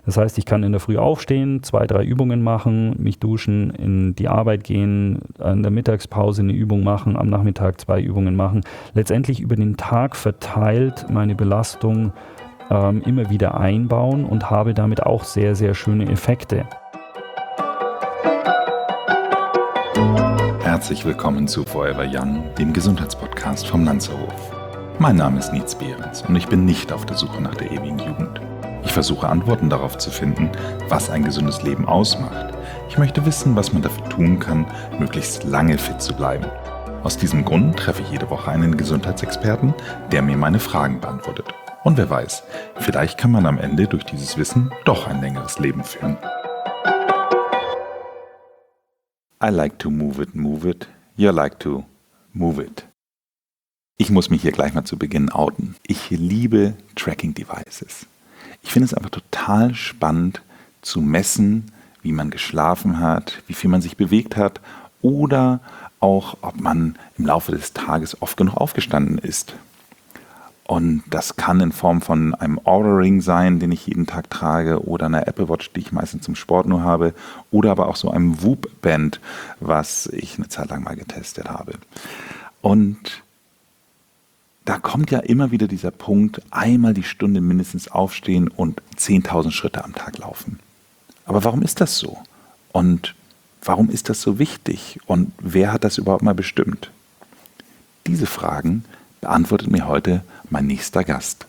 Das heißt, ich kann in der Früh aufstehen, 2, 3 Übungen machen, mich duschen, in die Arbeit gehen, in der Mittagspause eine Übung machen, am Nachmittag 2 Übungen machen. Letztendlich über den Tag verteilt meine Belastung immer wieder einbauen und habe damit auch sehr, sehr schöne Effekte. Herzlich willkommen zu Forever Young, dem Gesundheitspodcast vom Lanzerhof. Mein Name ist Nietz Behrens und ich bin nicht auf der Suche nach der ewigen Jugend. Ich versuche Antworten darauf zu finden, was ein gesundes Leben ausmacht. Ich möchte wissen, was man dafür tun kann, möglichst lange fit zu bleiben. Aus diesem Grund treffe ich jede Woche einen Gesundheitsexperten, der mir meine Fragen beantwortet. Und wer weiß, vielleicht kann man am Ende durch dieses Wissen doch ein längeres Leben führen. I like to move it, you like to move it. Ich muss mich hier gleich mal zu Beginn outen. Ich liebe Tracking Devices. Ich finde es einfach total spannend zu messen, wie man geschlafen hat, wie viel man sich bewegt hat oder auch, ob man im Laufe des Tages oft genug aufgestanden ist. Und das kann in Form von einem Oura Ring sein, den ich jeden Tag trage, oder einer Apple Watch, die ich meistens zum Sport nur habe, oder aber auch so einem Whoop Band, was ich eine Zeit lang mal getestet habe. Und da kommt ja immer wieder dieser Punkt, einmal die Stunde mindestens aufstehen und 10.000 Schritte am Tag laufen. Aber warum ist das so? Und warum ist das so wichtig? Und wer hat das überhaupt mal bestimmt? Diese Fragen beantwortet mir heute mein nächster Gast.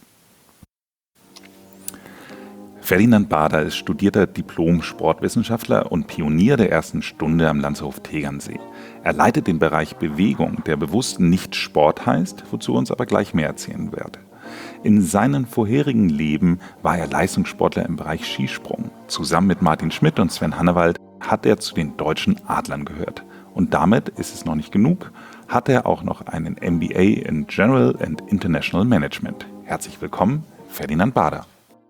Ferdinand Bader ist studierter Diplom-Sportwissenschaftler und Pionier der ersten Stunde am Lanzerhof Tegernsee. Er leitet den Bereich Bewegung, der bewusst nicht Sport heißt, wozu er uns aber gleich mehr erzählen werde. In seinem vorherigen Leben war er Leistungssportler im Bereich Skisprung. Zusammen mit Martin Schmidt und Sven Hannawald hat er zu den deutschen Adlern gehört. Und damit ist es noch nicht genug, hat er auch noch einen MBA in General and International Management. Herzlich willkommen, Ferdinand Bader.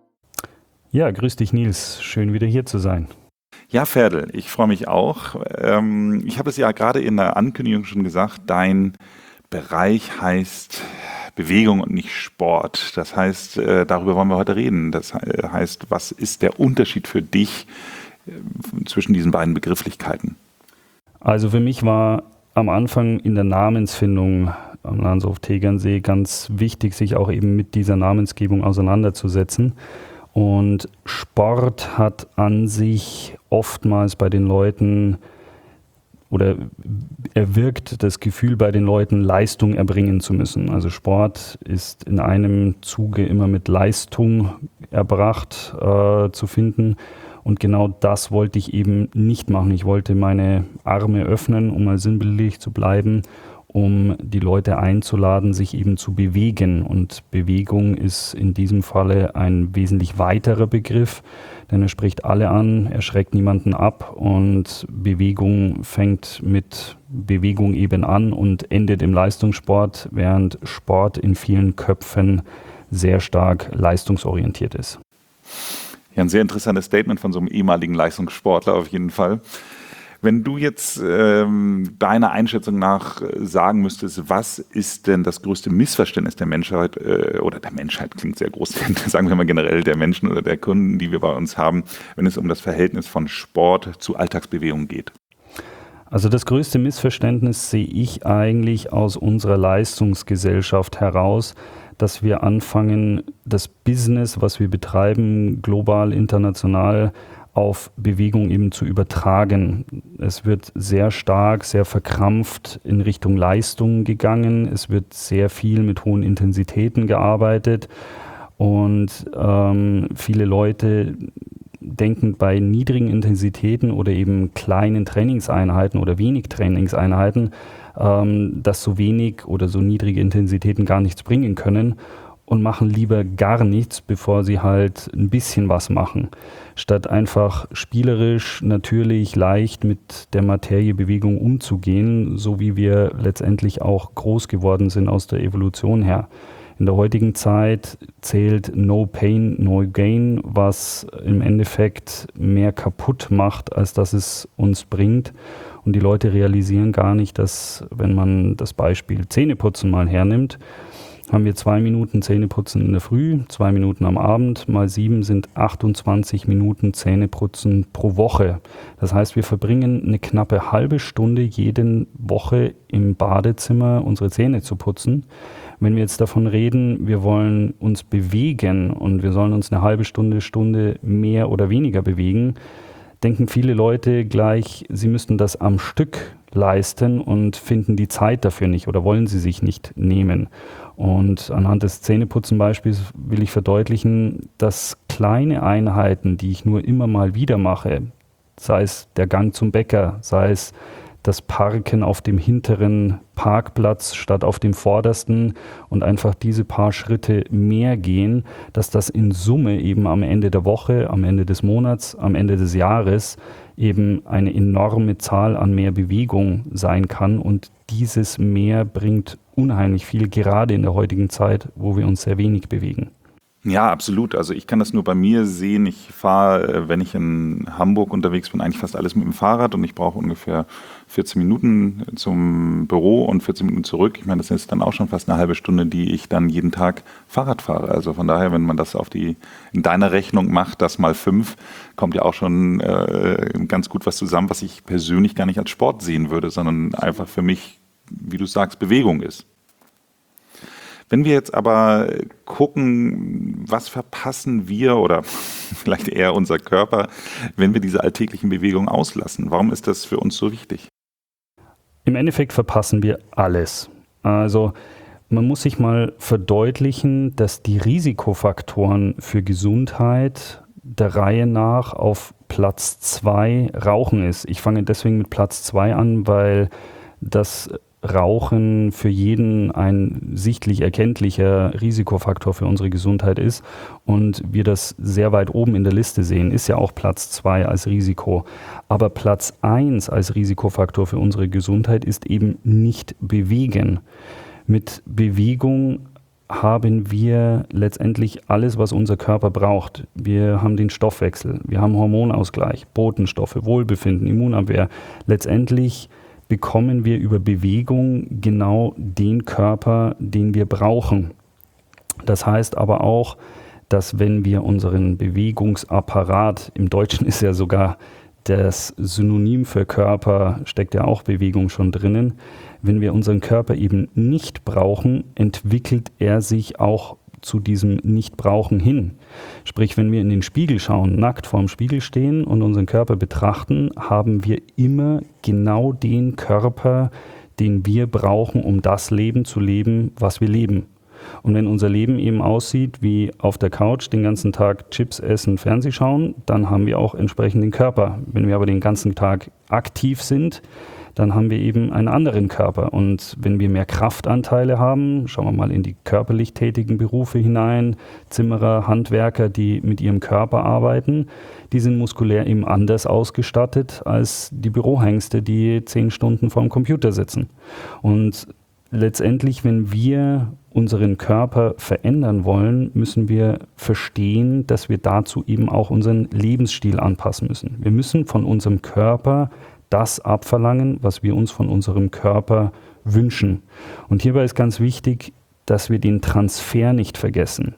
Ja, grüß dich Nils, schön wieder hier zu sein. Ja, Ferdl, ich freue mich auch. Ich habe es ja gerade in der Ankündigung schon gesagt, dein Bereich heißt Bewegung und nicht Sport. Das heißt, darüber wollen wir heute reden. Das heißt, was ist der Unterschied für dich zwischen diesen beiden Begrifflichkeiten? Also für mich war am Anfang in der Namensfindung am Lanzerhof Tegernsee ganz wichtig, sich auch eben mit dieser Namensgebung auseinanderzusetzen. Und Sport hat an sich oftmals bei den Leuten oder erwirkt das Gefühl bei den Leuten, Leistung erbringen zu müssen. Also Sport ist in einem Zuge immer mit Leistung erbracht zu finden. Und genau das wollte ich eben nicht machen. Ich wollte meine Arme öffnen, um mal sinnbildlich zu bleiben, um die Leute einzuladen, sich eben zu bewegen. Und Bewegung ist in diesem Falle ein wesentlich weiterer Begriff, denn er spricht alle an, er schreckt niemanden ab und Bewegung fängt mit Bewegung eben an und endet im Leistungssport, während Sport in vielen Köpfen sehr stark leistungsorientiert ist. Ja, ein sehr interessantes Statement von so einem ehemaligen Leistungssportler auf jeden Fall. Wenn du jetzt deiner Einschätzung nach sagen müsstest, was ist denn das größte Missverständnis der Menschheit, oder der Menschheit klingt sehr groß, sagen wir mal generell der Menschen oder der Kunden, die wir bei uns haben, wenn es um das Verhältnis von Sport zu Alltagsbewegung geht? Also das größte Missverständnis sehe ich eigentlich aus unserer Leistungsgesellschaft heraus, dass wir anfangen, das Business, was wir betreiben, global, international, auf Bewegung eben zu übertragen. Es wird sehr stark, sehr verkrampft in Richtung Leistung gegangen. Es wird sehr viel mit hohen Intensitäten gearbeitet und viele Leute denken bei niedrigen Intensitäten oder eben kleinen Trainingseinheiten oder wenig Trainingseinheiten, dass so wenig oder so niedrige Intensitäten gar nichts bringen können und machen lieber gar nichts, bevor sie halt ein bisschen was machen. Statt einfach spielerisch, natürlich, leicht mit der Materie Bewegung umzugehen, so wie wir letztendlich auch groß geworden sind aus der Evolution her. In der heutigen Zeit zählt No Pain, No Gain, was im Endeffekt mehr kaputt macht, als dass es uns bringt. Und die Leute realisieren gar nicht, dass, wenn man das Beispiel Zähneputzen mal hernimmt, haben wir 2 Minuten Zähneputzen in der Früh, 2 Minuten am Abend, mal 7 sind 28 Minuten Zähneputzen pro Woche. Das heißt, wir verbringen eine knappe halbe Stunde jede Woche im Badezimmer, unsere Zähne zu putzen. Wenn wir jetzt davon reden, wir wollen uns bewegen und wir sollen uns eine halbe Stunde mehr oder weniger bewegen, denken viele Leute gleich, sie müssten das am Stück leisten und finden die Zeit dafür nicht oder wollen sie sich nicht nehmen. Und anhand des Zähneputzenbeispiels will ich verdeutlichen, dass kleine Einheiten, die ich nur immer mal wieder mache, sei es der Gang zum Bäcker, sei es das Parken auf dem hinteren Parkplatz statt auf dem vordersten und einfach diese paar Schritte mehr gehen, dass das in Summe eben am Ende der Woche, am Ende des Monats, am Ende des Jahres eben eine enorme Zahl an mehr Bewegung sein kann. Und dieses Mehr bringt unheimlich viel, gerade in der heutigen Zeit, wo wir uns sehr wenig bewegen. Ja, absolut. Also ich kann das nur bei mir sehen. Ich fahre, wenn ich in Hamburg unterwegs bin, eigentlich fast alles mit dem Fahrrad und ich brauche ungefähr 14 Minuten zum Büro und 14 Minuten zurück. Ich meine, das ist dann auch schon fast eine halbe Stunde, die ich dann jeden Tag Fahrrad fahre. Also von daher, wenn man das in deiner Rechnung macht, das mal 5, kommt ja auch schon ganz gut was zusammen, was ich persönlich gar nicht als Sport sehen würde, sondern einfach für mich, wie du sagst, Bewegung ist. Wenn wir jetzt aber gucken, was verpassen wir oder vielleicht eher unser Körper, wenn wir diese alltäglichen Bewegungen auslassen? Warum ist das für uns so wichtig? Im Endeffekt verpassen wir alles. Also man muss sich mal verdeutlichen, dass die Risikofaktoren für Gesundheit der Reihe nach auf Platz 2 Rauchen ist. Ich fange deswegen mit Platz 2 an, weil das Rauchen für jeden ein sichtlich erkenntlicher Risikofaktor für unsere Gesundheit ist und wir das sehr weit oben in der Liste sehen, ist ja auch Platz 2 als Risiko. Aber Platz 1 als Risikofaktor für unsere Gesundheit ist eben nicht bewegen. Mit Bewegung haben wir letztendlich alles, was unser Körper braucht. Wir haben den Stoffwechsel, wir haben Hormonausgleich, Botenstoffe, Wohlbefinden, Immunabwehr. Letztendlich bekommen wir über Bewegung genau den Körper, den wir brauchen. Das heißt aber auch, dass wenn wir unseren Bewegungsapparat, im Deutschen ist ja sogar das Synonym für Körper, steckt ja auch Bewegung schon drinnen, wenn wir unseren Körper eben nicht brauchen, entwickelt er sich auch zu diesem Nichtbrauchen hin. Sprich, wenn wir in den Spiegel schauen, nackt vorm Spiegel stehen und unseren Körper betrachten, haben wir immer genau den Körper, den wir brauchen, um das Leben zu leben, was wir leben. Und wenn unser Leben eben aussieht wie auf der Couch den ganzen Tag Chips essen, Fernseh schauen, dann haben wir auch entsprechend den Körper. Wenn wir aber den ganzen Tag aktiv sind, dann haben wir eben einen anderen Körper. Und wenn wir mehr Kraftanteile haben, schauen wir mal in die körperlich tätigen Berufe hinein, Zimmerer, Handwerker, die mit ihrem Körper arbeiten, die sind muskulär eben anders ausgestattet als die Bürohengste, die 10 Stunden vorm Computer sitzen. Und letztendlich, wenn wir unseren Körper verändern wollen, müssen wir verstehen, dass wir dazu eben auch unseren Lebensstil anpassen müssen. Wir müssen von unserem Körper das abverlangen, was wir uns von unserem Körper wünschen. Und hierbei ist ganz wichtig, dass wir den Transfer nicht vergessen.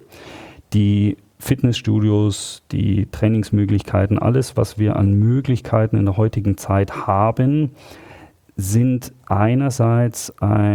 Die Fitnessstudios, die Trainingsmöglichkeiten, alles, was wir an Möglichkeiten in der heutigen Zeit haben, sind einerseits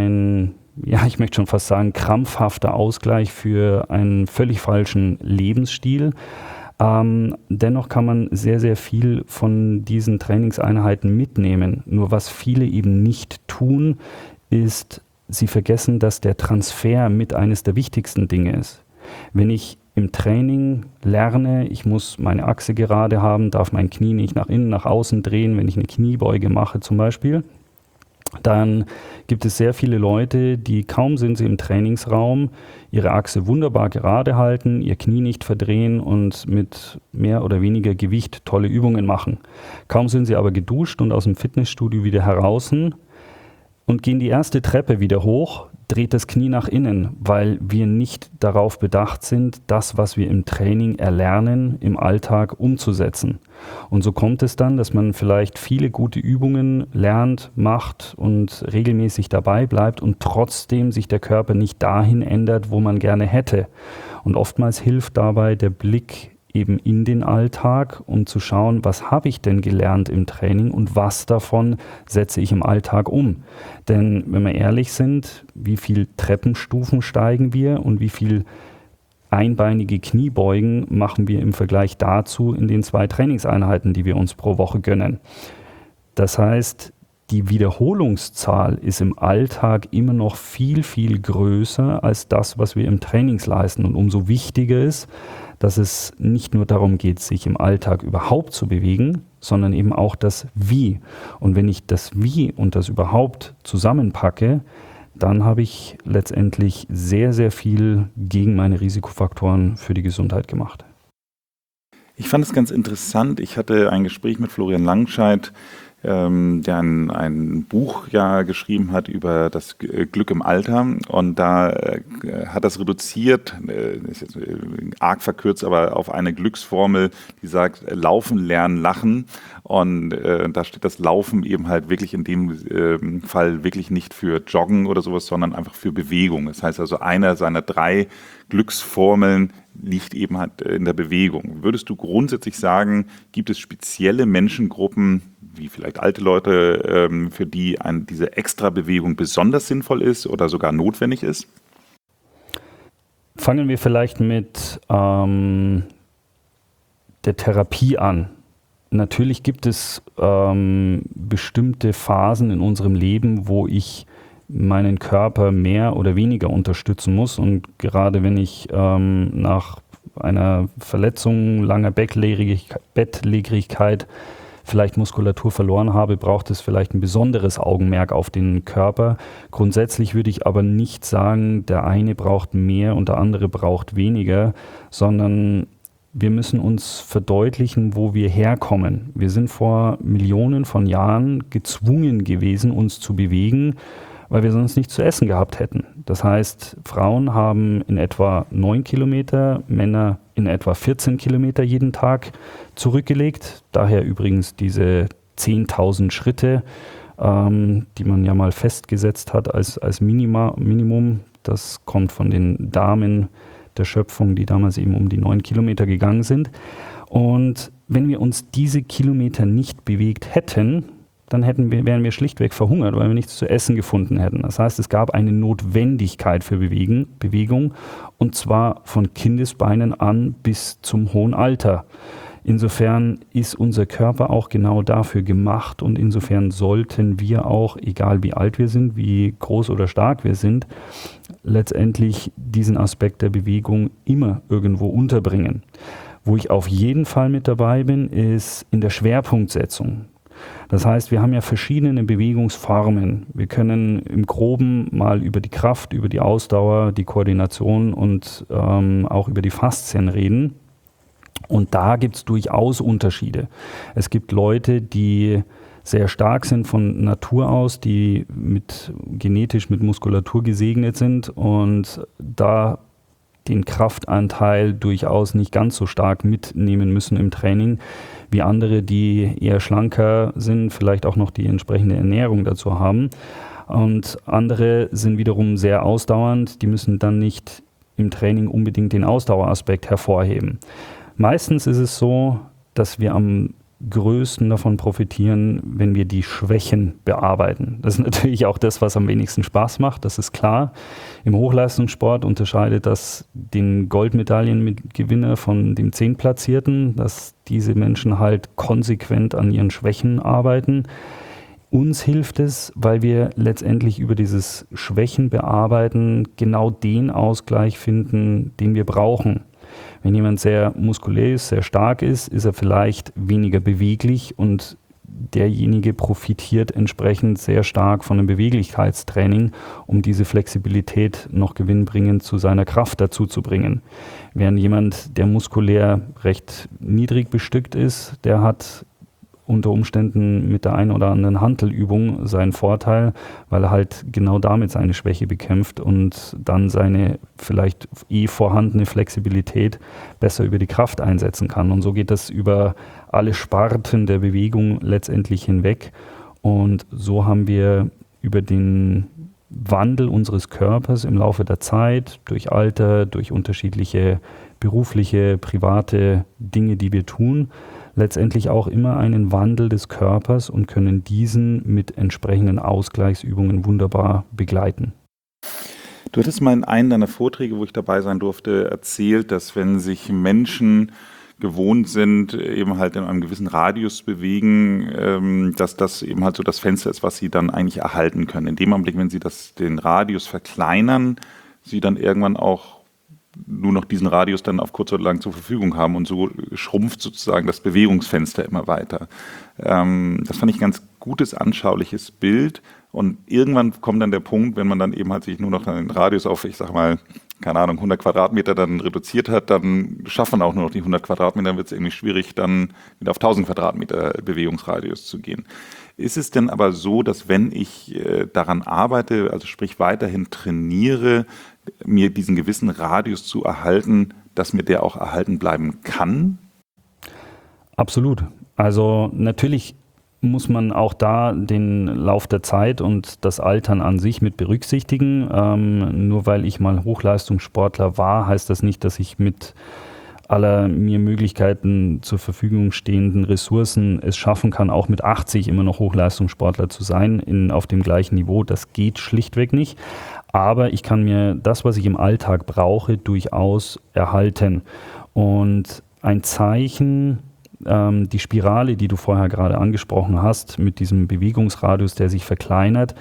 ich möchte schon fast sagen, krampfhafter Ausgleich für einen völlig falschen Lebensstil. Dennoch kann man sehr, sehr viel von diesen Trainingseinheiten mitnehmen. Nur was viele eben nicht tun, ist, sie vergessen, dass der Transfer mit eines der wichtigsten Dinge ist. Wenn ich im Training lerne, ich muss meine Achse gerade haben, darf mein Knie nicht nach innen, nach außen drehen, wenn ich eine Kniebeuge mache zum Beispiel, dann gibt es sehr viele Leute, die kaum sind sie im Trainingsraum, ihre Achse wunderbar gerade halten, ihr Knie nicht verdrehen und mit mehr oder weniger Gewicht tolle Übungen machen. Kaum sind sie aber geduscht und aus dem Fitnessstudio wieder heraus und gehen die erste Treppe wieder hoch, dreht das Knie nach innen, weil wir nicht darauf bedacht sind, das, was wir im Training erlernen, im Alltag umzusetzen. Und so kommt es dann, dass man vielleicht viele gute Übungen lernt, macht und regelmäßig dabei bleibt und trotzdem sich der Körper nicht dahin ändert, wo man gerne hätte. Und oftmals hilft dabei der Blick eben in den Alltag, um zu schauen, was habe ich denn gelernt im Training und was davon setze ich im Alltag um. Denn wenn wir ehrlich sind, wie viel Treppenstufen steigen wir und wie viel einbeinige Kniebeugen machen wir im Vergleich dazu in den 2 Trainingseinheiten, die wir uns pro Woche gönnen. Das heißt, die Wiederholungszahl ist im Alltag immer noch viel, viel größer als das, was wir im Training leisten. Und umso wichtiger ist, dass es nicht nur darum geht, sich im Alltag überhaupt zu bewegen, sondern eben auch das Wie. Und wenn ich das Wie und das Überhaupt zusammenpacke, dann habe ich letztendlich sehr, sehr viel gegen meine Risikofaktoren für die Gesundheit gemacht. Ich fand es ganz interessant. Ich hatte ein Gespräch mit Florian Langscheid, der ein Buch ja geschrieben hat über das Glück im Alter, und da hat das reduziert, ist jetzt arg verkürzt, aber auf eine Glücksformel, die sagt, laufen, lernen, lachen, und da steht das Laufen eben halt wirklich in dem Fall wirklich nicht für Joggen oder sowas, sondern einfach für Bewegung. Das heißt also, einer seiner 3 Glücksformeln liegt eben halt in der Bewegung. Würdest du grundsätzlich sagen, gibt es spezielle Menschengruppen, wie vielleicht alte Leute, für die diese Extrabewegung besonders sinnvoll ist oder sogar notwendig ist? Fangen wir vielleicht mit der Therapie an. Natürlich gibt es bestimmte Phasen in unserem Leben, wo ich meinen Körper mehr oder weniger unterstützen muss. Und gerade wenn ich nach einer Verletzung, langer Bettlägerigkeit vielleicht Muskulatur verloren habe, braucht es vielleicht ein besonderes Augenmerk auf den Körper. Grundsätzlich würde ich aber nicht sagen, der eine braucht mehr und der andere braucht weniger, sondern wir müssen uns verdeutlichen, wo wir herkommen. Wir sind vor Millionen von Jahren gezwungen gewesen, uns zu bewegen, weil wir sonst nichts zu essen gehabt hätten. Das heißt, Frauen haben in etwa 9 Kilometer, Männer in etwa 14 Kilometer jeden Tag zurückgelegt. Daher übrigens diese 10.000 Schritte, die man ja mal festgesetzt hat als Minimum. Das kommt von den Damen der Schöpfung, die damals eben um die 9 Kilometer gegangen sind. Und wenn wir uns diese Kilometer nicht bewegt hätten, dann wären wir schlichtweg verhungert, weil wir nichts zu essen gefunden hätten. Das heißt, es gab eine Notwendigkeit für Bewegung, und zwar von Kindesbeinen an bis zum hohen Alter. Insofern ist unser Körper auch genau dafür gemacht, und insofern sollten wir auch, egal wie alt wir sind, wie groß oder stark wir sind, letztendlich diesen Aspekt der Bewegung immer irgendwo unterbringen. Wo ich auf jeden Fall mit dabei bin, ist in der Schwerpunktsetzung. Das heißt, wir haben ja verschiedene Bewegungsformen. Wir können im Groben mal über die Kraft, über die Ausdauer, die Koordination und auch über die Faszien reden. Und da gibt es durchaus Unterschiede. Es gibt Leute, die sehr stark sind von Natur aus, die genetisch mit Muskulatur gesegnet sind und da den Kraftanteil durchaus nicht ganz so stark mitnehmen müssen im Training, wie andere, die eher schlanker sind, vielleicht auch noch die entsprechende Ernährung dazu haben. Und andere sind wiederum sehr ausdauernd, die müssen dann nicht im Training unbedingt den Ausdaueraspekt hervorheben. Meistens ist es so, dass wir am größten davon profitieren, wenn wir die Schwächen bearbeiten. Das ist natürlich auch das, was am wenigsten Spaß macht, das ist klar. Im Hochleistungssport unterscheidet das den Goldmedaillengewinner von dem 10-Platzierten, dass diese Menschen halt konsequent an ihren Schwächen arbeiten. Uns hilft es, weil wir letztendlich über dieses Schwächen bearbeiten genau den Ausgleich finden, den wir brauchen. Wenn jemand sehr muskulär ist, sehr stark ist, ist er vielleicht weniger beweglich und derjenige profitiert entsprechend sehr stark von einem Beweglichkeitstraining, um diese Flexibilität noch gewinnbringend zu seiner Kraft dazu zu bringen. Während jemand, der muskulär recht niedrig bestückt ist, der hat unter Umständen mit der einen oder anderen Hantelübung seinen Vorteil, weil er halt genau damit seine Schwäche bekämpft und dann seine vielleicht vorhandene Flexibilität besser über die Kraft einsetzen kann. Und so geht das über alle Sparten der Bewegung letztendlich hinweg. Und so haben wir über den Wandel unseres Körpers im Laufe der Zeit, durch Alter, durch unterschiedliche berufliche, private Dinge, die wir tun, letztendlich auch immer einen Wandel des Körpers und können diesen mit entsprechenden Ausgleichsübungen wunderbar begleiten. Du hattest mal in einem deiner Vorträge, wo ich dabei sein durfte, erzählt, dass wenn sich Menschen gewohnt sind, eben halt in einem gewissen Radius bewegen, dass das eben halt so das Fenster ist, was sie dann eigentlich erhalten können. In dem Augenblick, wenn sie den Radius verkleinern, sie dann irgendwann auch nur noch diesen Radius dann auf kurz oder lang zur Verfügung haben und so schrumpft sozusagen das Bewegungsfenster immer weiter. Das fand ich ein ganz gutes, anschauliches Bild und irgendwann kommt dann der Punkt, wenn man dann eben halt sich nur noch einen Radius auf, ich sag mal, keine Ahnung, 100 Quadratmeter dann reduziert hat, dann schafft man auch nur noch die 100 Quadratmeter, dann wird es irgendwie schwierig, dann wieder auf 1000 Quadratmeter Bewegungsradius zu gehen. Ist es denn aber so, dass wenn ich daran arbeite, also sprich weiterhin trainiere, mir diesen gewissen Radius zu erhalten, dass mir der auch erhalten bleiben kann? Absolut. Also natürlich muss man auch da den Lauf der Zeit und das Altern an sich mit berücksichtigen. Nur weil ich mal Hochleistungssportler war, heißt das nicht, dass ich mit aller mir Möglichkeiten zur Verfügung stehenden Ressourcen es schaffen kann, auch mit 80 immer noch Hochleistungssportler zu sein, auf dem gleichen Niveau. Das geht schlichtweg nicht. Aber ich kann mir das, was ich im Alltag brauche, durchaus erhalten. Und ein Zeichen, die Spirale, die du vorher gerade angesprochen hast, mit diesem Bewegungsradius, der sich verkleinert,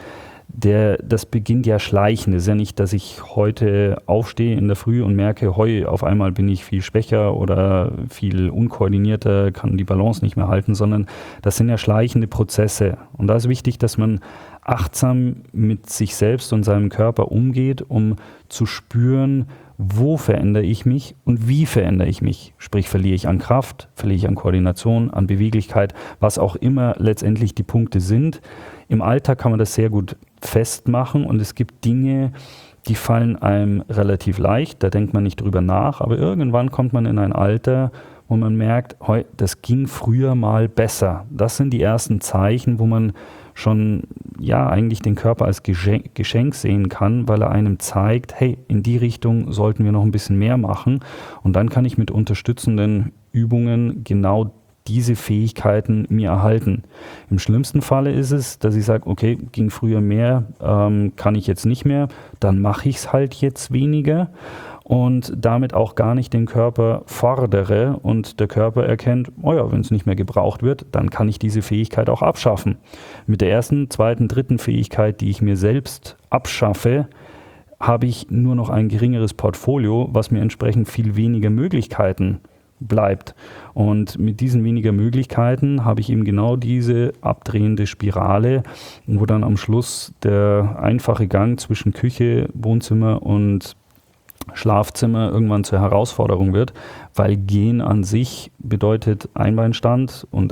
das beginnt ja schleichend. Es ist ja nicht, dass ich heute aufstehe in der Früh und merke, heu, auf einmal bin ich viel schwächer oder viel unkoordinierter, kann die Balance nicht mehr halten, sondern das sind ja schleichende Prozesse. Und da ist wichtig, dass man achtsam mit sich selbst und seinem Körper umgeht, um zu spüren, wo verändere ich mich und wie verändere ich mich? Sprich, verliere ich an Kraft, verliere ich an Koordination, an Beweglichkeit, was auch immer letztendlich die Punkte sind. Im Alltag kann man das sehr gut festmachen und es gibt Dinge, die fallen einem relativ leicht, da denkt man nicht drüber nach, aber irgendwann kommt man in ein Alter, wo man merkt, das ging früher mal besser. Das sind die ersten Zeichen, wo man schon eigentlich den Körper als Geschenk sehen kann, weil er einem zeigt, hey, in die Richtung sollten wir noch ein bisschen mehr machen. Und dann kann ich mit unterstützenden Übungen genau diese Fähigkeiten mir erhalten. Im schlimmsten Falle ist es, dass ich sage, okay, ging früher mehr, kann ich jetzt nicht mehr, dann mache ich es halt jetzt weniger und damit auch gar nicht den Körper fordere und der Körper erkennt, wenn es nicht mehr gebraucht wird, dann kann ich diese Fähigkeit auch abschaffen. Mit der ersten, zweiten, dritten Fähigkeit, die ich mir selbst abschaffe, habe ich nur noch ein geringeres Portfolio, was mir entsprechend viel weniger Möglichkeiten bleibt. Und mit diesen weniger Möglichkeiten habe ich eben genau diese abdrehende Spirale, wo dann am Schluss der einfache Gang zwischen Küche, Wohnzimmer und Schlafzimmer irgendwann zur Herausforderung wird, weil Gehen an sich bedeutet Einbeinstand und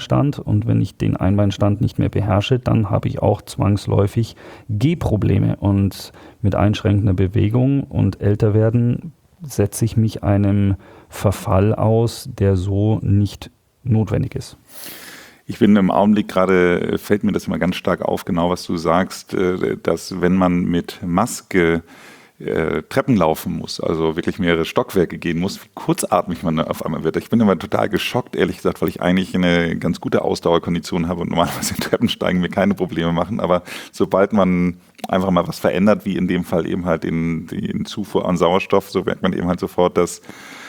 wenn ich den Einbeinstand nicht mehr beherrsche, dann habe ich auch zwangsläufig Gehprobleme und mit einschränkender Bewegung und älter werden setze ich mich einem Verfall aus, der so nicht notwendig ist. Ich bin im Augenblick gerade, fällt mir das immer ganz stark auf, genau was du sagst, dass wenn man mit Maske Treppen laufen muss, also wirklich mehrere Stockwerke gehen muss, wie kurzatmig man auf einmal wird. Ich bin immer total geschockt, ehrlich gesagt, weil ich eigentlich eine ganz gute Ausdauerkondition habe und normalerweise in Treppensteigen mir keine Probleme machen, aber sobald man einfach mal was verändert, wie in dem Fall eben halt den Zufuhr an Sauerstoff, so merkt man eben halt sofort, dass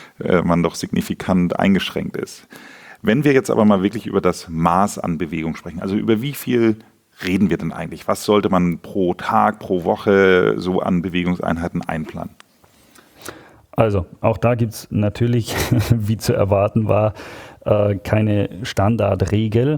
man doch signifikant eingeschränkt ist. Wenn wir jetzt aber mal wirklich über das Maß an Bewegung sprechen, also über wie viel reden wir denn eigentlich? Was sollte man pro Tag, pro Woche so an Bewegungseinheiten einplanen? Also auch da gibt es natürlich, wie zu erwarten war, keine Standardregel.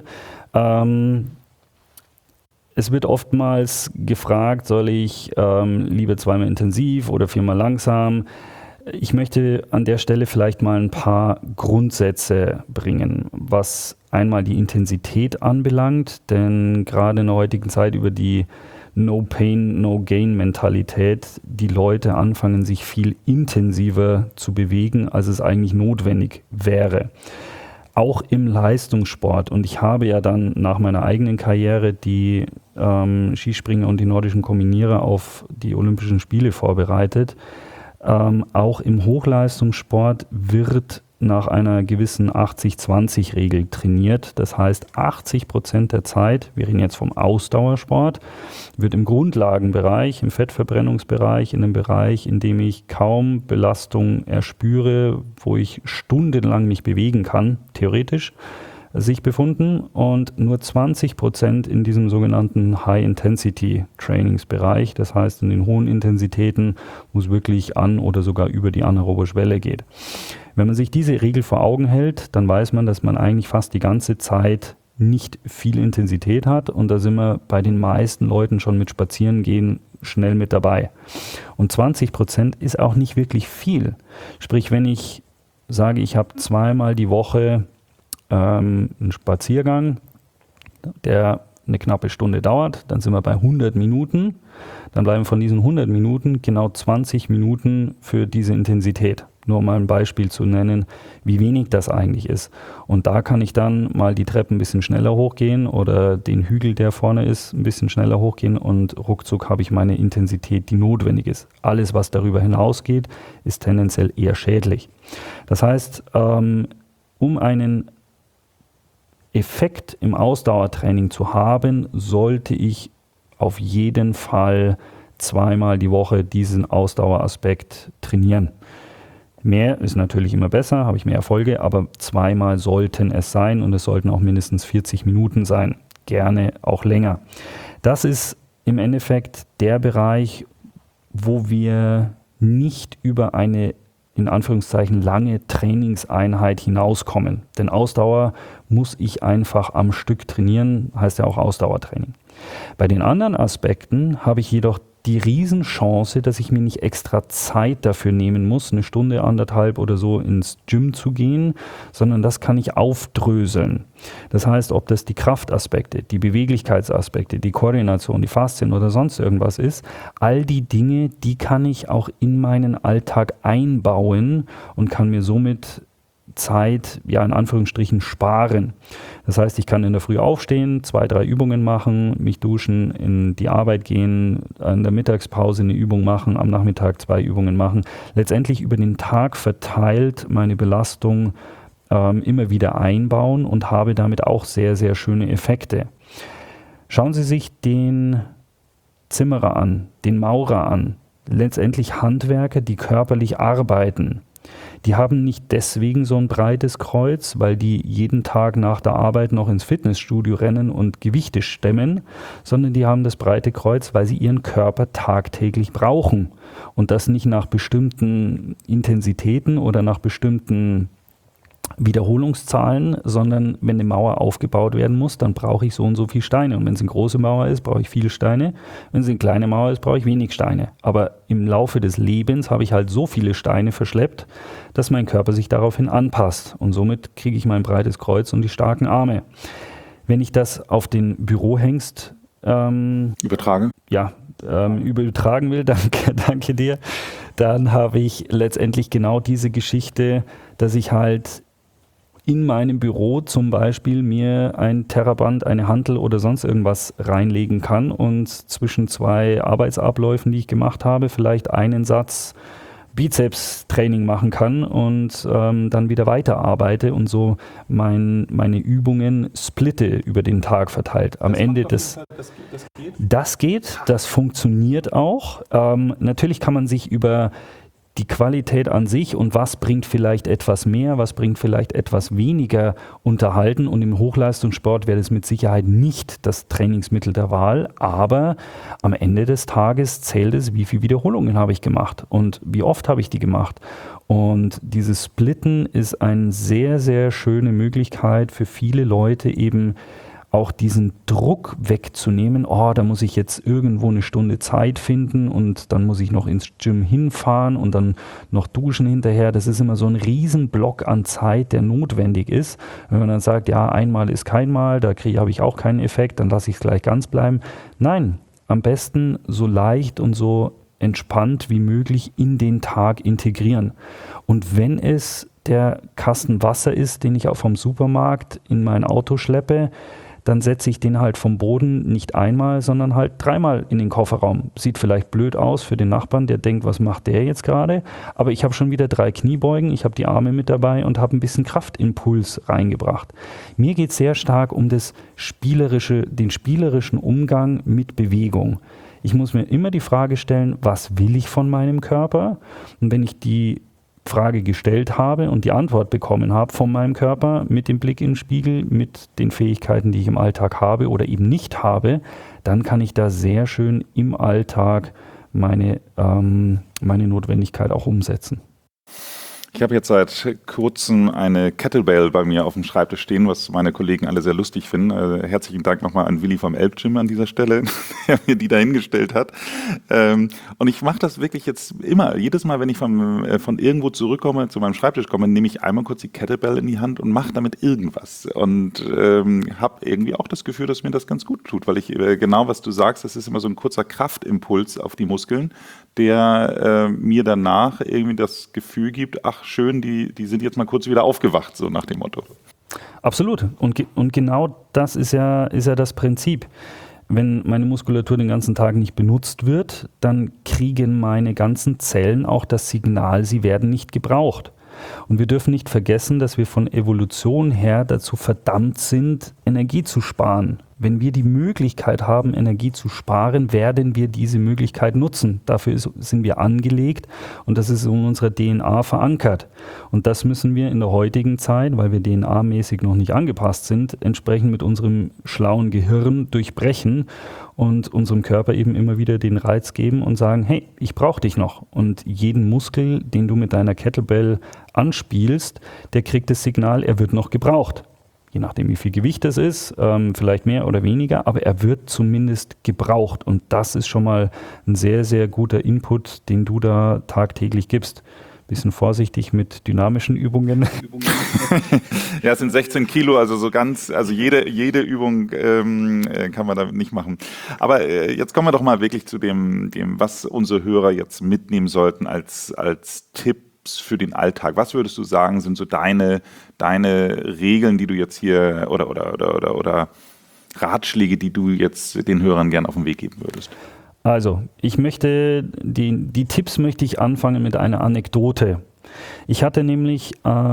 Es wird oftmals gefragt, soll ich lieber zweimal intensiv oder viermal langsam? Ich möchte an der Stelle vielleicht mal ein paar Grundsätze bringen, was einmal die Intensität anbelangt, denn gerade in der heutigen Zeit über die No-Pain, No-Gain-Mentalität die Leute anfangen, sich viel intensiver zu bewegen, als es eigentlich notwendig wäre. Auch im Leistungssport. Und ich habe ja dann nach meiner eigenen Karriere die Skispringer und die nordischen Kombinierer auf die Olympischen Spiele vorbereitet. Auch im Hochleistungssport wird nach einer gewissen 80-20-Regel trainiert. Das heißt, 80% der Zeit, wir reden jetzt vom Ausdauersport, wird im Grundlagenbereich, im Fettverbrennungsbereich, in dem Bereich, in dem ich kaum Belastung erspüre, wo ich stundenlang mich bewegen kann, theoretisch, sich befunden, und nur 20% in diesem sogenannten High-Intensity-Trainingsbereich, das heißt in den hohen Intensitäten, wo es wirklich an oder sogar über die anaerobe Schwelle geht. Wenn man sich diese Regel vor Augen hält, dann weiß man, dass man eigentlich fast die ganze Zeit nicht viel Intensität hat, und da sind wir bei den meisten Leuten schon mit Spazierengehen schnell mit dabei. Und 20% ist auch nicht wirklich viel. Sprich, wenn ich sage, ich habe zweimal die Woche einen Spaziergang, der eine knappe Stunde dauert, dann sind wir bei 100 Minuten. Dann bleiben von diesen 100 Minuten genau 20 Minuten für diese Intensität. Nur um mal ein Beispiel zu nennen, wie wenig das eigentlich ist. Und da kann ich dann mal die Treppe ein bisschen schneller hochgehen oder den Hügel, der vorne ist, ein bisschen schneller hochgehen, und ruckzuck habe ich meine Intensität, die notwendig ist. Alles, was darüber hinausgeht, ist tendenziell eher schädlich. Das heißt, um einen Effekt im Ausdauertraining zu haben, sollte ich auf jeden Fall zweimal die Woche diesen Ausdaueraspekt trainieren. Mehr ist natürlich immer besser, habe ich mehr Erfolge, aber zweimal sollten es sein, und es sollten auch mindestens 40 Minuten sein, gerne auch länger. Das ist im Endeffekt der Bereich, wo wir nicht über eine in Anführungszeichen lange Trainingseinheit hinauskommen. Denn Ausdauer muss ich einfach am Stück trainieren, heißt ja auch Ausdauertraining. Bei den anderen Aspekten habe ich jedoch die Riesenchance, dass ich mir nicht extra Zeit dafür nehmen muss, eine Stunde, anderthalb oder so ins Gym zu gehen, sondern das kann ich aufdröseln. Das heißt, ob das die Kraftaspekte, die Beweglichkeitsaspekte, die Koordination, die Faszien oder sonst irgendwas ist, all die Dinge, die kann ich auch in meinen Alltag einbauen und kann mir somit Zeit, ja, in Anführungsstrichen sparen. Das heißt, ich kann in der Früh aufstehen, 2, 3 Übungen machen, mich duschen, in die Arbeit gehen, in der Mittagspause eine Übung machen, am Nachmittag 2 Übungen machen. Letztendlich über den Tag verteilt meine Belastung immer wieder einbauen und habe damit auch sehr, sehr schöne Effekte. Schauen Sie sich den Zimmerer an, den Maurer an, letztendlich Handwerker, die körperlich arbeiten. Die haben nicht deswegen so ein breites Kreuz, weil die jeden Tag nach der Arbeit noch ins Fitnessstudio rennen und Gewichte stemmen, sondern die haben das breite Kreuz, weil sie ihren Körper tagtäglich brauchen. Und das nicht nach bestimmten Intensitäten oder nach bestimmten Wiederholungszahlen, sondern wenn eine Mauer aufgebaut werden muss, dann brauche ich so und so viele Steine. Und wenn es eine große Mauer ist, brauche ich viele Steine. Wenn es eine kleine Mauer ist, brauche ich wenig Steine. Aber im Laufe des Lebens habe ich halt so viele Steine verschleppt, dass mein Körper sich daraufhin anpasst. Und somit kriege ich mein breites Kreuz und die starken Arme. Wenn ich das auf den Bürohengst übertragen will, danke dir, dann habe ich letztendlich genau diese Geschichte, dass ich halt in meinem Büro zum Beispiel mir ein Terraband, eine Hantel oder sonst irgendwas reinlegen kann und zwischen 2 Arbeitsabläufen, die ich gemacht habe, vielleicht einen Satz Bizeps-Training machen kann und dann wieder weiterarbeite und so meine Übungen splitte über den Tag verteilt. Am Ende das geht, das funktioniert auch. Natürlich kann man sich über die Qualität an sich und was bringt vielleicht etwas mehr, was bringt vielleicht etwas weniger unterhalten, und im Hochleistungssport wäre das mit Sicherheit nicht das Trainingsmittel der Wahl, aber am Ende des Tages zählt es, wie viele Wiederholungen habe ich gemacht und wie oft habe ich die gemacht. Und dieses Splitten ist eine sehr, sehr schöne Möglichkeit für viele Leute, eben auch diesen Druck wegzunehmen, da muss ich jetzt irgendwo eine Stunde Zeit finden und dann muss ich noch ins Gym hinfahren und dann noch duschen hinterher. Das ist immer so ein Riesenblock an Zeit, der notwendig ist. Wenn man dann sagt, ja, einmal ist kein Mal, da habe ich auch keinen Effekt, dann lasse ich es gleich ganz bleiben. Nein, am besten so leicht und so entspannt wie möglich in den Tag integrieren. Und wenn es der Kasten Wasser ist, den ich auch vom Supermarkt in mein Auto schleppe, dann setze ich den halt vom Boden nicht einmal, sondern halt 3-mal in den Kofferraum. Sieht vielleicht blöd aus für den Nachbarn, der denkt, was macht der jetzt gerade? Aber ich habe schon wieder 3 Kniebeugen, ich habe die Arme mit dabei und habe ein bisschen Kraftimpuls reingebracht. Mir geht es sehr stark um den spielerischen Umgang mit Bewegung. Ich muss mir immer die Frage stellen, was will ich von meinem Körper? Und wenn ich die Frage gestellt habe und die Antwort bekommen habe von meinem Körper mit dem Blick in den Spiegel, mit den Fähigkeiten, die ich im Alltag habe oder eben nicht habe, dann kann ich da sehr schön im Alltag meine Notwendigkeit auch umsetzen. Ich habe jetzt seit kurzem eine Kettlebell bei mir auf dem Schreibtisch stehen, was meine Kollegen alle sehr lustig finden. Herzlichen Dank nochmal an Willi vom Elbgym an dieser Stelle, der mir die dahingestellt hat. Und ich mache das wirklich jetzt immer. Jedes Mal, wenn ich von irgendwo zurückkomme, zu meinem Schreibtisch komme, nehme ich einmal kurz die Kettlebell in die Hand und mache damit irgendwas. Und habe irgendwie auch das Gefühl, dass mir das ganz gut tut, weil ich genau, was du sagst, das ist immer so ein kurzer Kraftimpuls auf die Muskeln, der mir danach irgendwie das Gefühl gibt, ach schön, die sind jetzt mal kurz wieder aufgewacht, so nach dem Motto. Absolut. Und genau das ist ja das Prinzip. Wenn meine Muskulatur den ganzen Tag nicht benutzt wird, dann kriegen meine ganzen Zellen auch das Signal, sie werden nicht gebraucht. Und wir dürfen nicht vergessen, dass wir von Evolution her dazu verdammt sind, Energie zu sparen. Wenn wir die Möglichkeit haben, Energie zu sparen, werden wir diese Möglichkeit nutzen. Dafür sind wir angelegt und das ist in unserer DNA verankert. Und das müssen wir in der heutigen Zeit, weil wir DNA-mäßig noch nicht angepasst sind, entsprechend mit unserem schlauen Gehirn durchbrechen und unserem Körper eben immer wieder den Reiz geben und sagen, hey, ich brauche dich noch. Und jeden Muskel, den du mit deiner Kettlebell anspielst, der kriegt das Signal, er wird noch gebraucht. Je nachdem, wie viel Gewicht es ist, vielleicht mehr oder weniger, aber er wird zumindest gebraucht. Und das ist schon mal ein sehr, sehr guter Input, den du da tagtäglich gibst. Bisschen vorsichtig mit dynamischen Übungen. Ja, es sind 16 Kilo, also jede Übung kann man damit nicht machen. Aber jetzt kommen wir doch mal wirklich zu dem, was unsere Hörer jetzt mitnehmen sollten als Tipp für den Alltag. Was würdest du sagen, sind so deine Regeln, die du jetzt hier oder Ratschläge, die du jetzt den Hörern gern auf den Weg geben würdest? Also, die Tipps möchte ich anfangen mit einer Anekdote. Ich hatte nämlich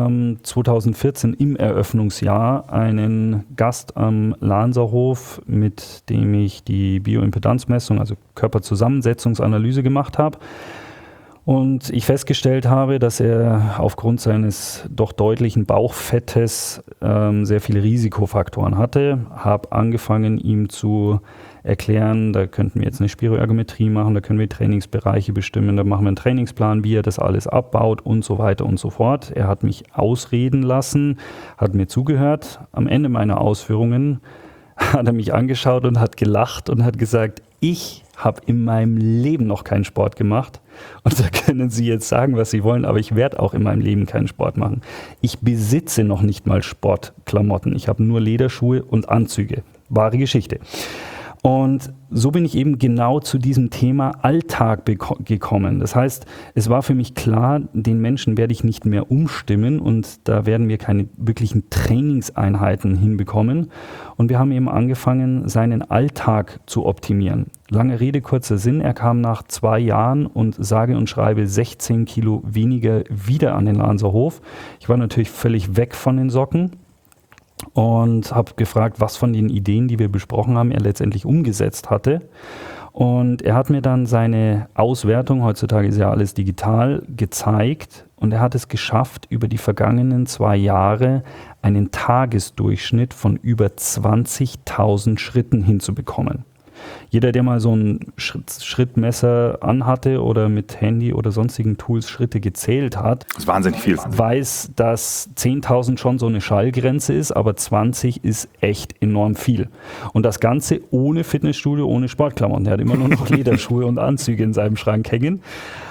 2014 im Eröffnungsjahr einen Gast am Lahnserhof, mit dem ich die Bioimpedanzmessung, also Körperzusammensetzungsanalyse gemacht habe. Und ich festgestellt habe, dass er aufgrund seines doch deutlichen Bauchfettes sehr viele Risikofaktoren hatte. Habe angefangen, ihm zu erklären, da könnten wir jetzt eine Spiroergometrie machen, da können wir Trainingsbereiche bestimmen, da machen wir einen Trainingsplan, wie er das alles abbaut und so weiter und so fort. Er hat mich ausreden lassen, hat mir zugehört. Am Ende meiner Ausführungen hat er mich angeschaut und hat gelacht und hat gesagt, ich habe in meinem Leben noch keinen Sport gemacht. Und da können Sie jetzt sagen, was Sie wollen, aber ich werde auch in meinem Leben keinen Sport machen. Ich besitze noch nicht mal Sportklamotten. Ich habe nur Lederschuhe und Anzüge. Wahre Geschichte. Und so bin ich eben genau zu diesem Thema Alltag gekommen. Das heißt, es war für mich klar, den Menschen werde ich nicht mehr umstimmen und da werden wir keine wirklichen Trainingseinheiten hinbekommen. Und wir haben eben angefangen, seinen Alltag zu optimieren. Lange Rede, kurzer Sinn, er kam nach 2 Jahren und sage und schreibe 16 Kilo weniger wieder an den Lahnserhof. Ich war natürlich völlig weg von den Socken. Und habe gefragt, was von den Ideen, die wir besprochen haben, er letztendlich umgesetzt hatte. Und er hat mir dann seine Auswertung, heutzutage ist ja alles digital, gezeigt. Und er hat es geschafft, über die vergangenen 2 Jahre einen Tagesdurchschnitt von über 20.000 Schritten hinzubekommen. Jeder, der mal so ein Schrittmesser anhatte oder mit Handy oder sonstigen Tools Schritte gezählt hat, das ist wahnsinnig viel, weiß, dass 10.000 schon so eine Schallgrenze ist, aber 20 ist echt enorm viel. Und das Ganze ohne Fitnessstudio, ohne Sportklamotten. Er hat immer nur noch Lederschuhe und Anzüge in seinem Schrank hängen.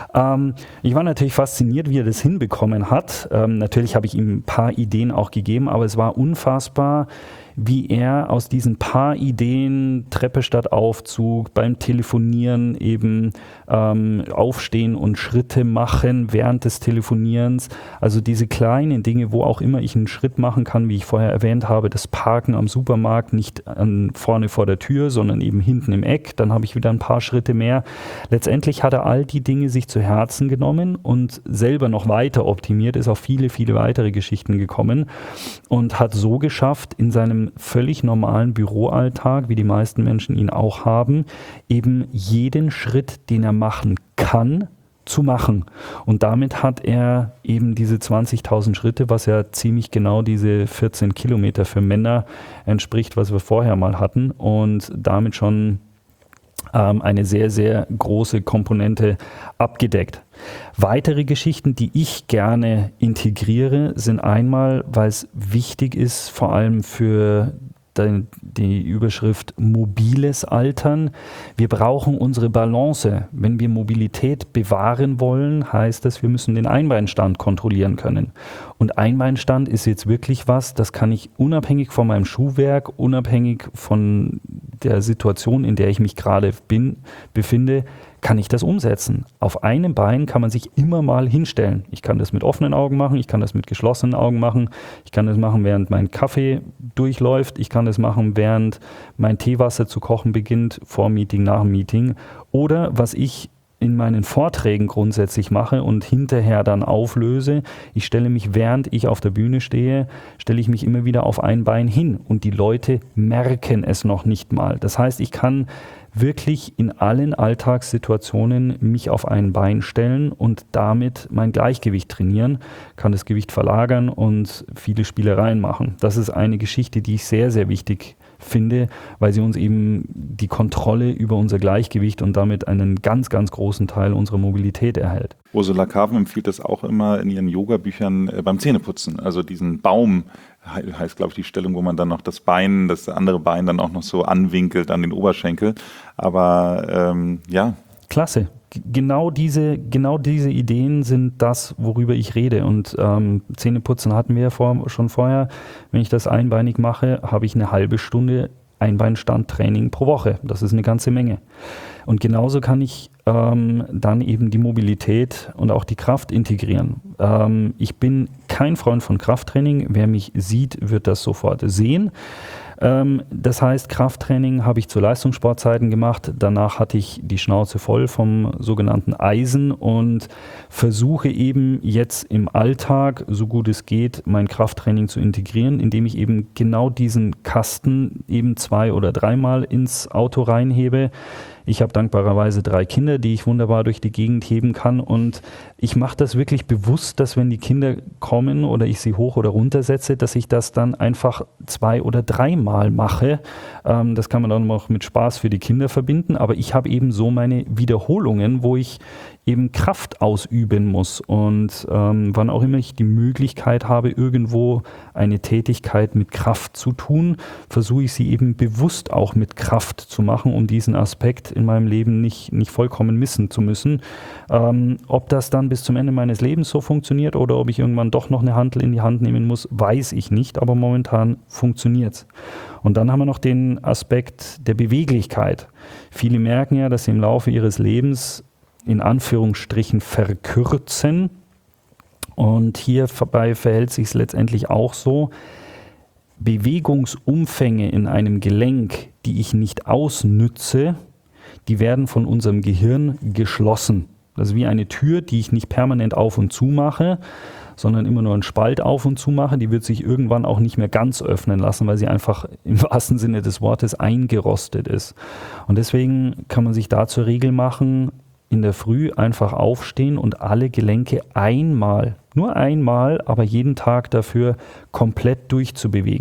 Ich war natürlich fasziniert, wie er das hinbekommen hat. Natürlich habe ich ihm ein paar Ideen auch gegeben, aber es war unfassbar, wie er aus diesen paar Ideen, Treppe statt Aufzug, beim Telefonieren eben aufstehen und Schritte machen während des Telefonierens. Also diese kleinen Dinge, wo auch immer ich einen Schritt machen kann, wie ich vorher erwähnt habe, das Parken am Supermarkt, nicht vorne vor der Tür, sondern eben hinten im Eck. Dann habe ich wieder ein paar Schritte mehr. Letztendlich hat er all die Dinge sich zu Herzen genommen und selber noch weiter optimiert, ist auf viele, viele weitere Geschichten gekommen und hat so geschafft, in seinem völlig normalen Büroalltag, wie die meisten Menschen ihn auch haben, eben jeden Schritt, den er machen kann, zu machen. Und damit hat er eben diese 20.000 Schritte, was ja ziemlich genau diese 14 Kilometer für Männer entspricht, was wir vorher mal hatten, und damit schon eine sehr, sehr große Komponente abgedeckt. Weitere Geschichten, die ich gerne integriere, sind einmal, weil es wichtig ist, vor allem für die Überschrift mobiles Altern. Wir brauchen unsere Balance. Wenn wir Mobilität bewahren wollen, heißt das, wir müssen den Einbeinstand kontrollieren können. Und Einbeinstand ist jetzt wirklich was, das kann ich unabhängig von meinem Schuhwerk, unabhängig von der Situation, in der ich mich gerade befinde, kann ich das umsetzen. Auf einem Bein kann man sich immer mal hinstellen. Ich kann das mit offenen Augen machen, ich kann das mit geschlossenen Augen machen, ich kann das machen, während mein Kaffee durchläuft, ich kann das machen, während mein Teewasser zu kochen beginnt, vor dem Meeting, nach dem Meeting. Oder was ich in meinen Vorträgen grundsätzlich mache und hinterher dann auflöse, ich stelle mich, während ich auf der Bühne stehe, stelle ich mich immer wieder auf ein Bein hin und die Leute merken es noch nicht mal. Das heißt, ich kann wirklich in allen Alltagssituationen mich auf ein Bein stellen und damit mein Gleichgewicht trainieren, kann das Gewicht verlagern und viele Spielereien machen. Das ist eine Geschichte, die ich sehr, sehr wichtig finde, weil sie uns eben die Kontrolle über unser Gleichgewicht und damit einen ganz, ganz großen Teil unserer Mobilität erhält. Ursula Carven empfiehlt das auch immer in ihren Yoga-Büchern beim Zähneputzen. Also diesen Baum heißt, glaube ich, die Stellung, wo man dann noch das andere Bein dann auch noch so anwinkelt an den Oberschenkel. Aber ja. Klasse. Genau diese Ideen sind das, worüber ich rede. Und Zähneputzen hatten wir ja schon vorher. Wenn ich das einbeinig mache, habe ich eine halbe Stunde Einbeinstandtraining pro Woche. Das ist eine ganze Menge. Und genauso kann ich dann eben die Mobilität und auch die Kraft integrieren. Ich bin kein Freund von Krafttraining. Wer mich sieht, wird das sofort sehen. Das heißt, Krafttraining habe ich zu Leistungssportzeiten gemacht. Danach hatte ich die Schnauze voll vom sogenannten Eisen und versuche eben jetzt im Alltag, so gut es geht, mein Krafttraining zu integrieren, indem ich eben genau diesen Kasten eben 2- oder 3-mal ins Auto reinhebe. Ich habe dankbarerweise 3 Kinder, die ich wunderbar durch die Gegend heben kann, und ich mache das wirklich bewusst, dass wenn die Kinder kommen oder ich sie hoch oder runter setze, dass ich das dann einfach 2- oder 3-mal mache. Das kann man dann noch mit Spaß für die Kinder verbinden, aber ich habe eben so meine Wiederholungen, wo ich eben Kraft ausüben muss, und wann auch immer ich die Möglichkeit habe, irgendwo eine Tätigkeit mit Kraft zu tun, versuche ich sie eben bewusst auch mit Kraft zu machen, um diesen Aspekt in meinem Leben nicht vollkommen missen zu müssen. Ob das dann bis zum Ende meines Lebens so funktioniert oder ob ich irgendwann doch noch eine Hantel in die Hand nehmen muss, weiß ich nicht, aber momentan funktioniert es. Und dann haben wir noch den Aspekt der Beweglichkeit. Viele merken ja, dass sie im Laufe ihres Lebens in Anführungsstrichen verkürzen. Und hierbei verhält sich es letztendlich auch so: Bewegungsumfänge in einem Gelenk, die ich nicht ausnütze, die werden von unserem Gehirn geschlossen. Das ist wie eine Tür, die ich nicht permanent auf und zu mache, sondern immer nur einen Spalt auf und zu mache. Die wird sich irgendwann auch nicht mehr ganz öffnen lassen, weil sie einfach im wahrsten Sinne des Wortes eingerostet ist. Und deswegen kann man sich da zur Regel machen, in der Früh einfach aufstehen und alle Gelenke nur einmal, aber jeden Tag dafür komplett durchzubewegen.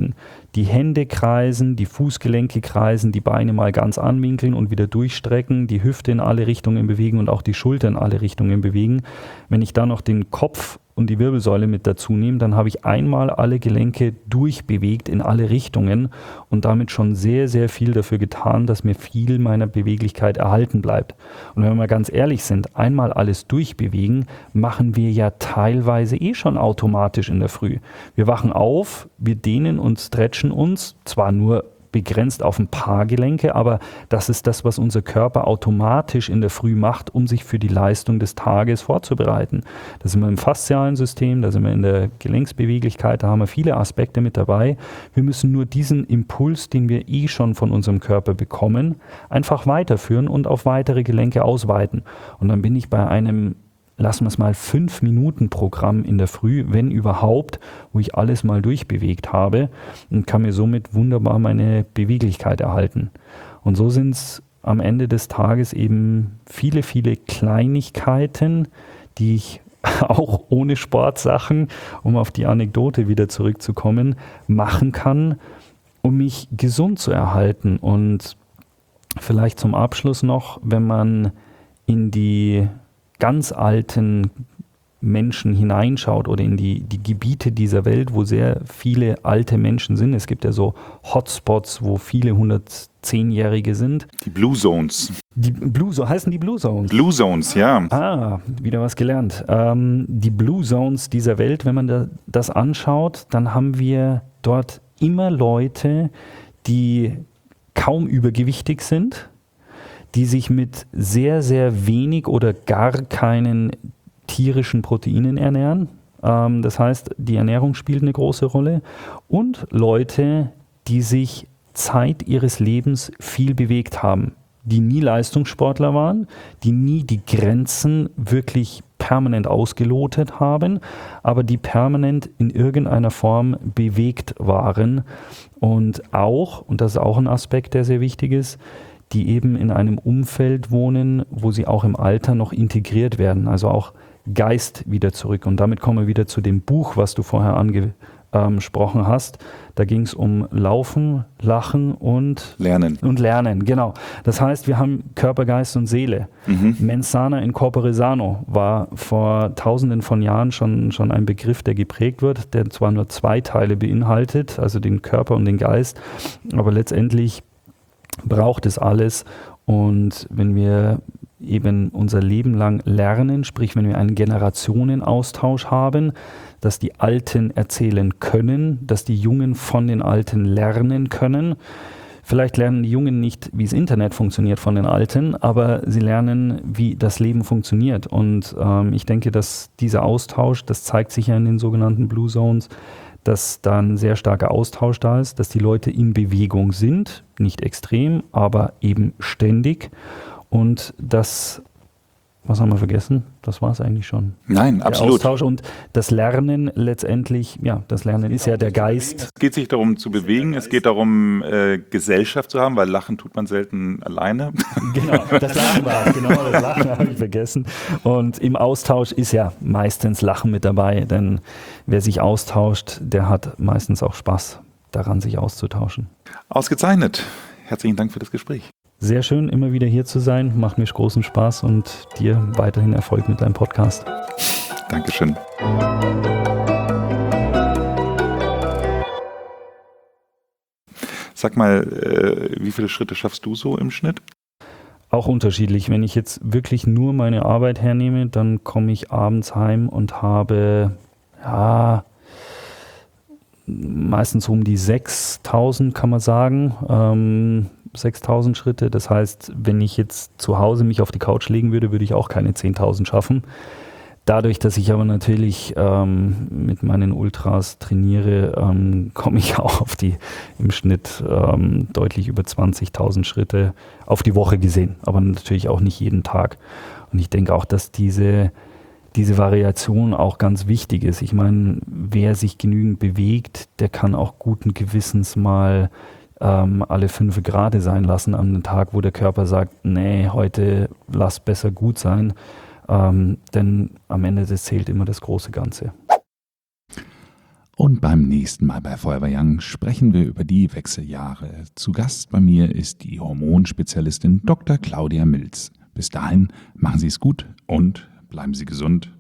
die Hände kreisen, die Fußgelenke kreisen, die Beine mal ganz anwinkeln und wieder durchstrecken, die Hüfte in alle Richtungen bewegen und auch die Schulter in alle Richtungen bewegen. Wenn ich dann noch den Kopf und die Wirbelsäule mit dazu nehme, dann habe ich einmal alle Gelenke durchbewegt in alle Richtungen und damit schon sehr, sehr viel dafür getan, dass mir viel meiner Beweglichkeit erhalten bleibt. Und wenn wir mal ganz ehrlich sind, einmal alles durchbewegen, machen wir ja teilweise schon automatisch in der Früh. Wir wachen auf, wir dehnen und stretchen uns, zwar nur begrenzt auf ein paar Gelenke, aber das ist das, was unser Körper automatisch in der Früh macht, um sich für die Leistung des Tages vorzubereiten. Da sind wir im faszialen System, da sind wir in der Gelenksbeweglichkeit, da haben wir viele Aspekte mit dabei. Wir müssen nur diesen Impuls, den wir schon von unserem Körper bekommen, einfach weiterführen und auf weitere Gelenke ausweiten. Und dann bin ich bei einem, lassen wir es mal 5-Minuten-Programm in der Früh, wenn überhaupt, wo ich alles mal durchbewegt habe und kann mir somit wunderbar meine Beweglichkeit erhalten. Und so sind es am Ende des Tages eben viele, viele Kleinigkeiten, die ich auch ohne Sportsachen, um auf die Anekdote wieder zurückzukommen, machen kann, um mich gesund zu erhalten. Und vielleicht zum Abschluss noch, wenn man in die ganz alten Menschen hineinschaut oder in die Gebiete dieser Welt, wo sehr viele alte Menschen sind. Es gibt ja so Hotspots, wo viele 110-Jährige sind. Die Blue Zones. Heißen die Blue Zones? Blue Zones, ja. Ah, wieder was gelernt. Die Blue Zones dieser Welt, wenn man das anschaut, dann haben wir dort immer Leute, die kaum übergewichtig sind, die sich mit sehr, sehr wenig oder gar keinen tierischen Proteinen ernähren. Das heißt, die Ernährung spielt eine große Rolle. Und Leute, die sich Zeit ihres Lebens viel bewegt haben, die nie Leistungssportler waren, die nie die Grenzen wirklich permanent ausgelotet haben, aber die permanent in irgendeiner Form bewegt waren. Und das ist auch ein Aspekt, der sehr wichtig ist, die eben in einem Umfeld wohnen, wo sie auch im Alter noch integriert werden, also auch Geist wieder zurück. Und damit kommen wir wieder zu dem Buch, was du vorher angesprochen hast. Da ging es um Laufen, Lachen und Lernen, genau. Das heißt, wir haben Körper, Geist und Seele. Mens sana in corpore sano war vor Tausenden von Jahren schon ein Begriff, der geprägt wird, der zwar nur 2 Teile beinhaltet, also den Körper und den Geist, aber letztendlich braucht es alles. Und wenn wir eben unser Leben lang lernen, sprich wenn wir einen Generationenaustausch haben, dass die Alten erzählen können, dass die Jungen von den Alten lernen können. Vielleicht lernen die Jungen nicht, wie das Internet funktioniert von den Alten, aber sie lernen, wie das Leben funktioniert. Und ich denke, dass dieser Austausch, das zeigt sich ja in den sogenannten Blue Zones, dass da ein sehr starker Austausch da ist, dass die Leute in Bewegung sind, nicht extrem, aber eben ständig. Und das, was haben wir vergessen? Das war es eigentlich schon. Nein, absolut. Der Austausch und das Lernen letztendlich, ja, das Lernen ist ja der Geist. Es geht sich darum zu bewegen, es geht darum, Gesellschaft zu haben, weil Lachen tut man selten alleine. Genau, das Lachen habe ich vergessen. Und im Austausch ist ja meistens Lachen mit dabei, denn wer sich austauscht, der hat meistens auch Spaß daran, sich auszutauschen. Ausgezeichnet. Herzlichen Dank für das Gespräch. Sehr schön, immer wieder hier zu sein. Macht mir großen Spaß und dir weiterhin Erfolg mit deinem Podcast. Dankeschön. Sag mal, wie viele Schritte schaffst du so im Schnitt? Auch unterschiedlich. Wenn ich jetzt wirklich nur meine Arbeit hernehme, dann komme ich abends heim und habe meistens um die 6.000, kann man sagen. 6.000 Schritte. Das heißt, wenn ich jetzt zu Hause mich auf die Couch legen würde, würde ich auch keine 10.000 schaffen. Dadurch, dass ich aber natürlich mit meinen Ultras trainiere, komme ich auch auf die im Schnitt deutlich über 20.000 Schritte auf die Woche gesehen. Aber natürlich auch nicht jeden Tag. Und ich denke auch, dass diese Variation auch ganz wichtig ist. Ich meine, wer sich genügend bewegt, der kann auch guten Gewissens mal alle 5 Grad sein lassen an einem Tag, wo der Körper sagt, nee, heute lass besser gut sein, denn am Ende zählt immer das große Ganze. Und beim nächsten Mal bei Forever Young sprechen wir über die Wechseljahre. Zu Gast bei mir ist die Hormonspezialistin Dr. Claudia Milz. Bis dahin, machen Sie es gut und bleiben Sie gesund.